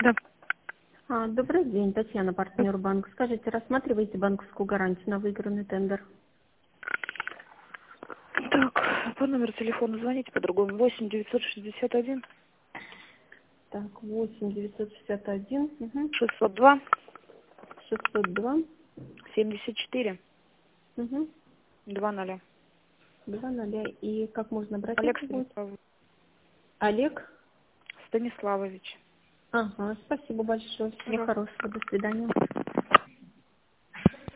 Да. Добрый день, Татьяна, партнер банка. Скажите, рассматриваете банковскую гарантию на выигранный тендер? Так, по номеру телефона звоните по-другому. 8 961 Так, 8 961 602 602 74 угу, 20. 20. И как можно Олег обратиться будет? Станиславович. Олег? Станиславович. Ага, спасибо большое. Всего Пожалуйста. хорошего. До свидания.